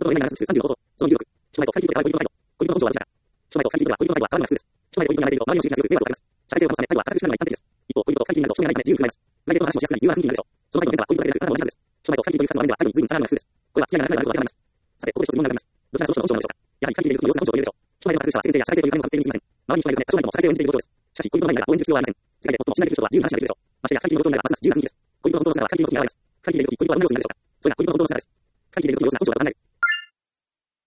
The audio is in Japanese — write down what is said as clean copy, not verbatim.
の恋愛ならず35と、その16、人前と二人きりで恋人の態度、恋人の根性は大事だ。人前と二人きりでは恋人の態度は変わらない普通です。人前と恋人になれていると、周りの地域がすぐ迷惑をかけます。社会性を保つため、態度は堅くしないのが一般的です。一方、恋人と二人きりになると、人がないため自由に振る舞います。来月の話もしやすくなり、理由は雰囲気になるでしょう。その態度の変化は恋人だけでなく、あなたも同じなのです。人前と二人きりという二つの場面では、態度に随分差があるのが普通です。これは付き合いが長くなると分かります。さて、ここで一つ疑問があります。どちらが上司の本性なのでしょうか。やはり二人きりでいると様子が本性を言えるでしょう。人前での隠しさは性善や社会性という概念を確定に過ぎません。周りに人がいるため、人前でも社会性を演じていることです。しかし、恋人の前なら応援する必要はありません。世界で最も信頼できる人は自由に話ができるでしょう。ましてや、二人きりのことならますます自由な雰囲気です。恋人の本当の姿は二人きりの時に現れます。二人きりでいるとき恋人はどのようにするのでしょうか。それが恋人の本当の姿です。二人きりでいるとき様子が本性が分からない。